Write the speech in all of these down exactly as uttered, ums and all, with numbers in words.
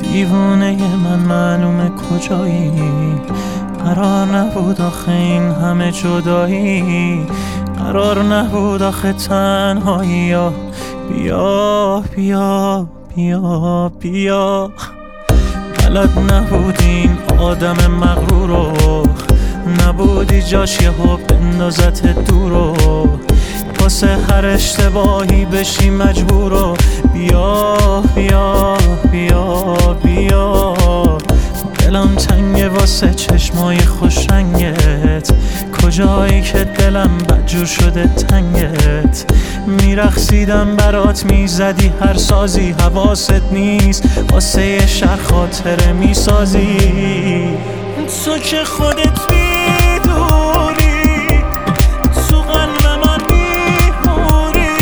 دیوونه من معلومه کجایی، قرار نبود آخه این همه جدایی، قرار نبود آخه تنهایی. یا بیا بیا بیا بیا بلد نبودین آدم مغرورو، نبودی جاش یه ها بندازت دورو، واسه هر اشتباهی بشی مجبورو. بیا بیا بیا بیا دلم تنگه واسه چشمای خوش رنگت، کجایی که دلم بدجور شده تنگت. میرقصیدم برات میزدی هر سازی، حواست نیست واسه یه شهر خاطره میسازی. تو که خودت میدونی تو قلب من میمونی،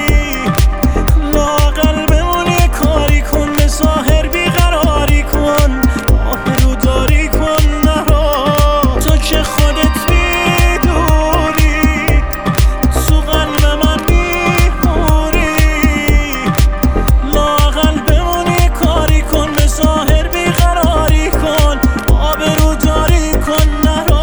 لااقل بمون یه کاری کن، به ظاهر بیقراری کن، آبرو داری کن نرو. تو که خودت میدونی تو قلب من میمونی، لااقل بمون یه کاری کن، به ظاهر بیقراری کن، آبرو داری کن نرو.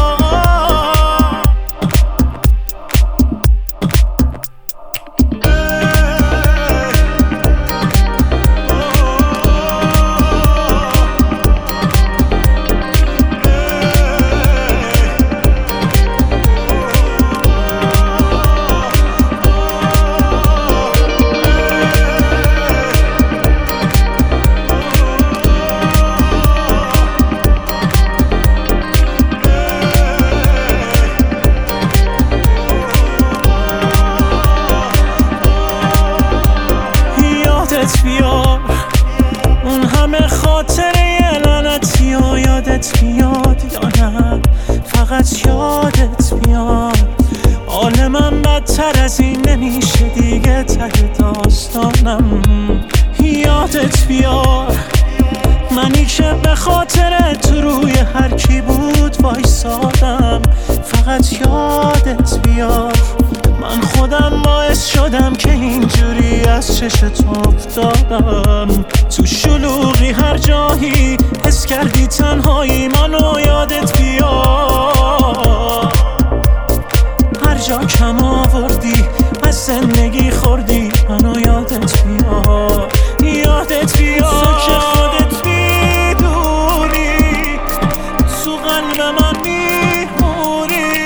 بیار اون همه خاطره لعنتی و یادت بیاد یا نه فقط یادت بیاد. حال من بدتر از این نمیشه دیگه، ته داستانم یادت بیار. منی که به خاطر تو روی هر کی بود وایسادم، فقط یادت بیار. من خودم باعث شدم که اینجوری از چش تو افتادم، تو شلوغی هر جایی حس کردی تنهایی، منو یادت بیار. هر جا کم آوردی از زندگی خوردی، منو یادت بیار، یادت بیار. تو که خودت میدونی تو قلب من میمونی،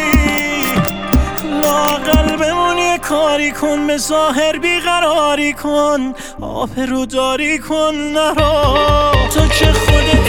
لااقل بمون یه کاری کن، به ظاهر بیقراری کن، آبرو داری کن نرو. تو که خودت